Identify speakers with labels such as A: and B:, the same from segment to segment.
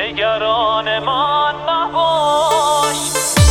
A: نگران من نباش.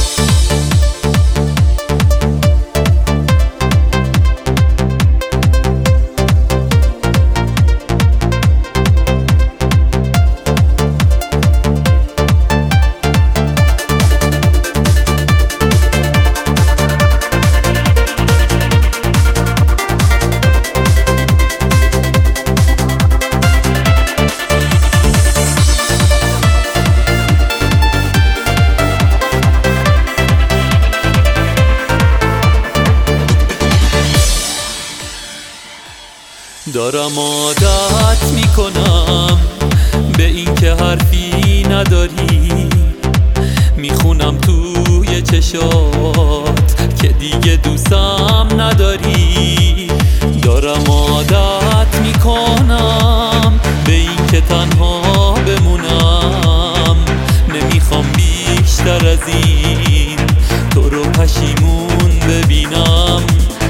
A: دارم عادت میکنم به این که حرفی نداری، میخونم توی چشات که دیگه دوستم نداری. دارم عادت میکنم به این که تنها بمونم، نمیخوام بیشتر از این تو رو پشیمون ببینم.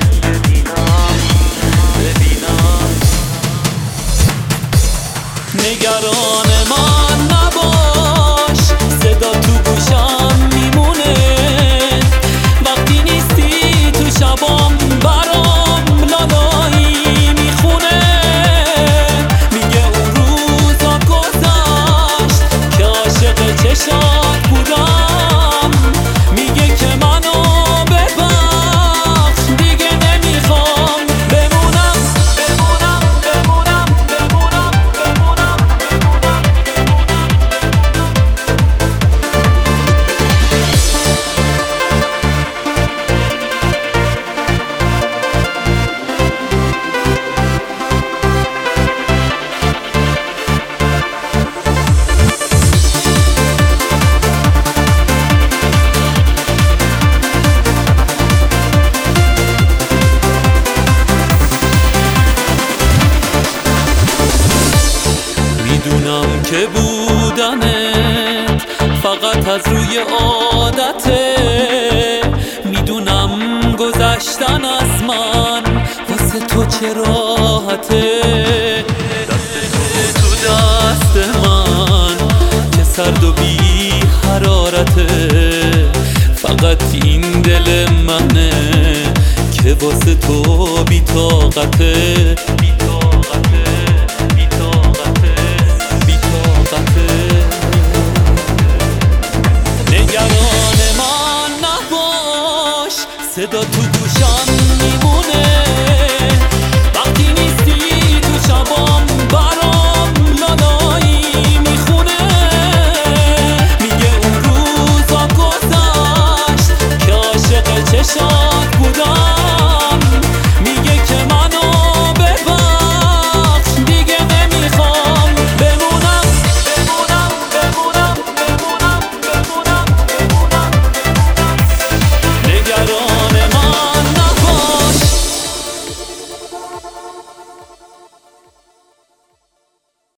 A: نگران من نباش، صدا تو گوشم میمونه وقتی نیستی تو شبام، برام لالایی میخونه. میگه اون روزا گذشت که عاشق چشات بودم، میگه که منو ببخش دیگه نمیخوام بمونم. میدونم که بودنت فقط از روی عادته، میدونم گذشتن از من واسه تو چه راحته. دست تو دست من که سرد و بی حرارته، فقط این دل منه که واسه تو بی طاقته. نگران من نباش، صدا تو گوشم میمونه وقتی نیستی تو شبام، برام لالایی میخونه. میگه اون روزا گذشت که عاشق چشام